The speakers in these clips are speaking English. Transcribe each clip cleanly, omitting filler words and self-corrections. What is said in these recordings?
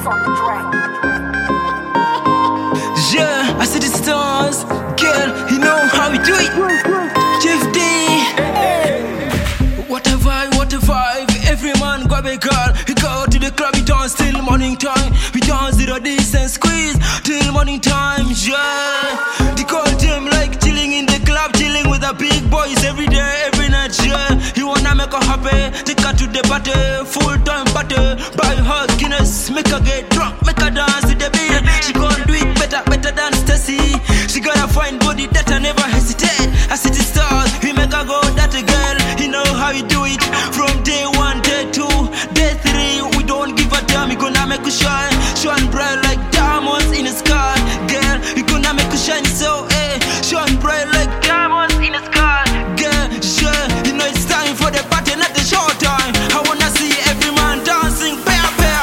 Yeah, I see the stars. Girl, you know how we do it. Chief D. What a vibe, what a vibe. Every man grab a girl. He go to the club, we dance till morning time. We dance zero distance squeeze till morning time. Yeah, they call them like chilling in the club, chilling with the big boys every day, every night. Yeah, you wanna make her happy, take her to the party, full time party. Buy her Guinness, make her get drunk, make her dance to the beat. She gon' do it better than Stacy. She got a fine body that I never hesitate. I see the stars, we make her go that girl. You know how we do it. From day 1, day 2, day 3, we don't give a damn. We gonna make her shine bright like diamonds in the sky. Girl, we gonna make her shine so, shine bright like diamonds in the sky. Girl, yeah, you know it's time for the party, not the short time. I wanna see every man dancing, pair.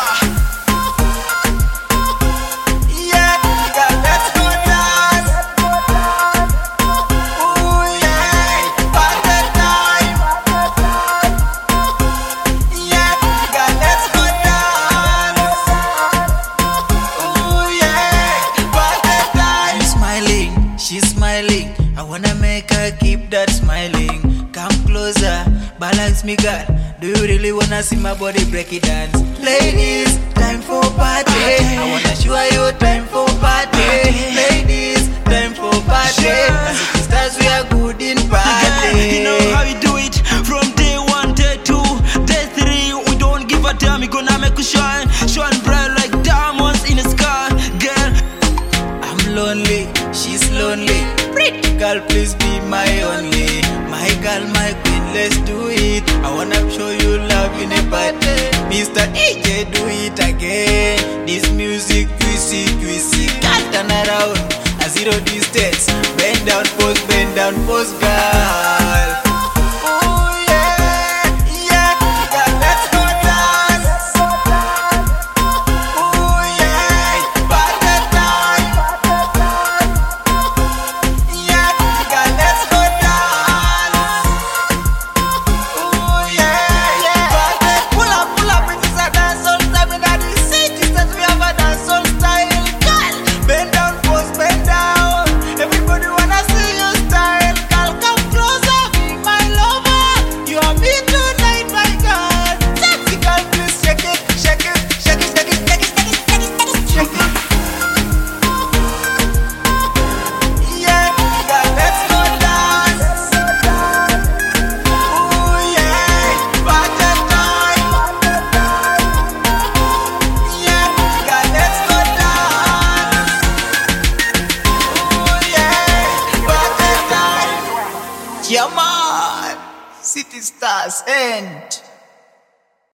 She's smiling, I wanna make her keep that smiling. Come closer, balance me girl. Do you really wanna see my body break it dance? Ladies, time for party. I wanna show you time for party. Ladies, time for party. As it stars, we are good in party. You know how we do it. From day 1, day 2, day 3, we don't give a damn. We gonna make you shine bright like diamonds in the sky. Girl, I'm lonely, she's lonely. Pretty girl, please be my only. My girl, my queen, let's do it. I wanna show you love in a party. Mr. AJ, do it again. This music, juicy, can't turn around. A zero distance, bend down, pose, girl. Yeah, man. City Stars end.